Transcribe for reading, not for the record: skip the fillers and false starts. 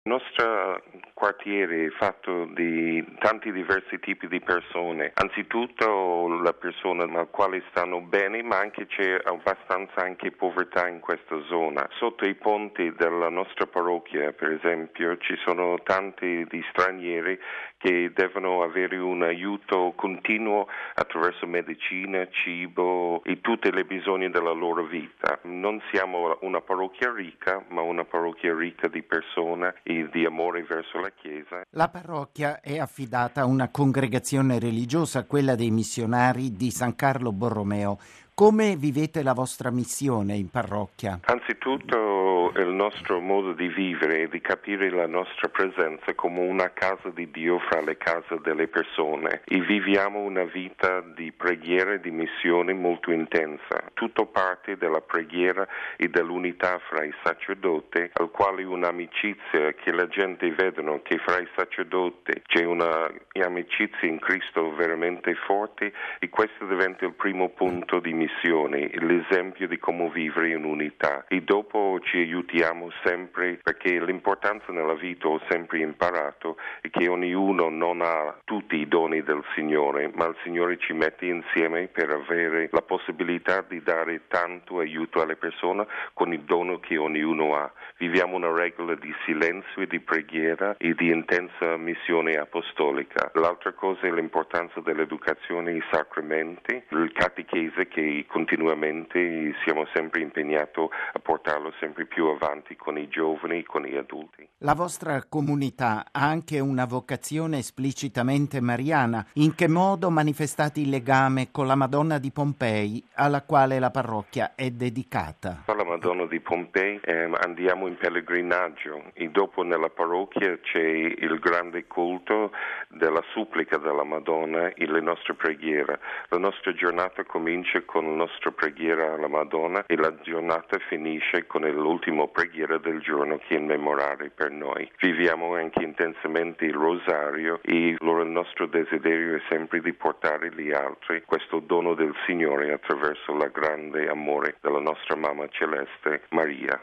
Il nostro quartiere è fatto di tanti diversi tipi di persone. Anzitutto le persone alle quali stanno bene, ma anche c'è abbastanza anche povertà in questa zona. Sotto i ponti della nostra parrocchia, per esempio, ci sono tanti di stranieri che devono avere un aiuto continuo attraverso medicina, cibo e tutte le bisogni della loro vita. Non siamo una parrocchia ricca, ma una parrocchia ricca di persone e di amore verso la Chiesa. La parrocchia è affidata a una congregazione religiosa, quella dei missionari di San Carlo Borromeo. Come vivete la vostra missione in parrocchia? Anzitutto il nostro modo di vivere è di capire la nostra presenza come una casa di Dio fra le case delle persone e viviamo una vita di preghiera e di missione molto intensa. Tutto parte dalla preghiera e dall'unità fra i sacerdoti, al quale un'amicizia che la gente vedono che fra i sacerdoti c'è un'amicizia in Cristo veramente forte e questo diventa il primo punto di missione, l'esempio di come vivere in unità e dopo ci aiutiamo sempre perché l'importanza nella vita ho sempre imparato è che ognuno non ha tutti i doni del Signore, ma il Signore ci mette insieme per avere la possibilità di dare tanto aiuto alle persone con il dono che ognuno ha. Viviamo una regola di silenzio e di preghiera e di intensa missione apostolica. L'altra cosa è l'importanza dell'educazione e i sacramenti, il catechese che continuamente siamo sempre impegnati a portarlo sempre più avanti con i giovani e con gli adulti. La vostra comunità ha anche una vocazione esplicitamente mariana. In che modo manifestate il legame con la Madonna di Pompei, alla quale la parrocchia è dedicata? Alla Madonna di Pompei andiamo in pellegrinaggio e dopo nella parrocchia c'è il grande culto della supplica della Madonna e le nostre preghiere. La nostra giornata comincia con la nostra preghiera alla Madonna e la giornata finisce con l'ultima preghiera del giorno che è in memorare per noi. Viviamo anche intensamente il rosario e allora il nostro desiderio è sempre di portare gli altri questo dono del Signore attraverso il grande amore della nostra Mamma Celeste Maria.